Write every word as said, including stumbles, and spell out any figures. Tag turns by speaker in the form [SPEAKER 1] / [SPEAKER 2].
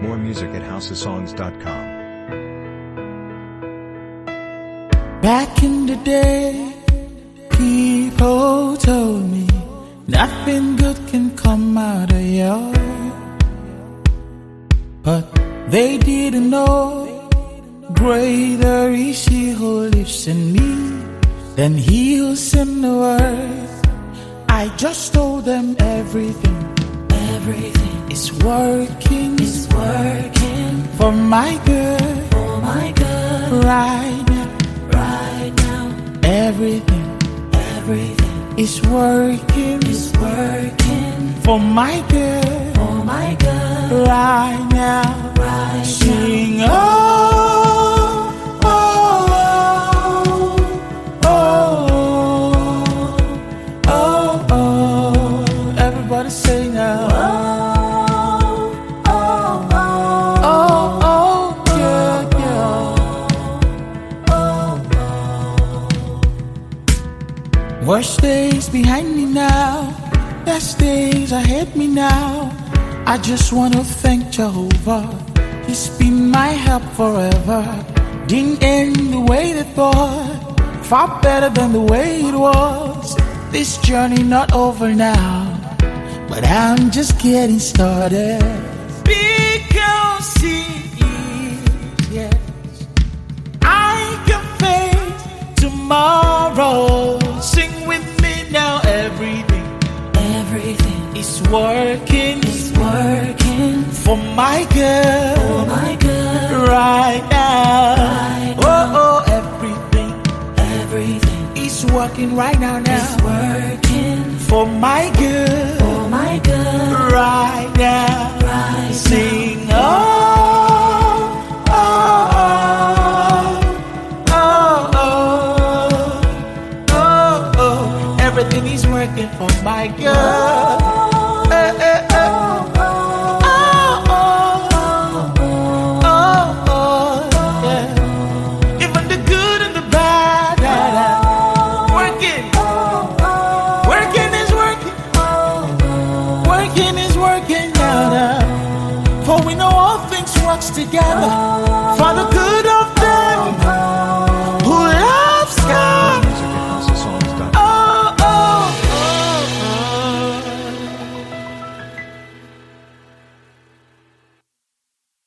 [SPEAKER 1] More music at house of songs dot com.
[SPEAKER 2] Back in the day, people told me nothing good can come out of you, but they didn't know greater is He who lives in me than he who's in the world. I just told them everything,
[SPEAKER 3] everything
[SPEAKER 2] is working,
[SPEAKER 3] is working
[SPEAKER 2] for my good,
[SPEAKER 3] for my good
[SPEAKER 2] right now,
[SPEAKER 3] right now.
[SPEAKER 2] Everything,
[SPEAKER 3] everything
[SPEAKER 2] is working,
[SPEAKER 3] is working
[SPEAKER 2] for my good,
[SPEAKER 3] for my good
[SPEAKER 2] right now,
[SPEAKER 3] right
[SPEAKER 2] Sing,
[SPEAKER 3] now.
[SPEAKER 2] oh. Worst days behind me now, best days ahead me now. I just wanna thank Jehovah, He's been my help forever. Didn't end the way they thought, far better than the way it was. This journey not over now, but I'm just getting started. Because He is, yes, I can face tomorrow. Sing with me now, everything,
[SPEAKER 3] everything
[SPEAKER 2] is working,
[SPEAKER 3] is working
[SPEAKER 2] for my good,
[SPEAKER 3] for my good
[SPEAKER 2] right now.
[SPEAKER 3] Right
[SPEAKER 2] oh,
[SPEAKER 3] now.
[SPEAKER 2] oh, everything,
[SPEAKER 3] everything
[SPEAKER 2] is working right now, now.
[SPEAKER 3] Is working
[SPEAKER 2] for my good,
[SPEAKER 3] for my good
[SPEAKER 2] right now.
[SPEAKER 3] Right
[SPEAKER 2] Sing,
[SPEAKER 3] now.
[SPEAKER 2] oh. Everything is working for my good. Oh, eh, eh, eh. oh, oh, oh, oh, oh, yeah. Even the good and the bad, yeah, yeah. Working, working is working, working is working, yeah, yeah. For we know all things works together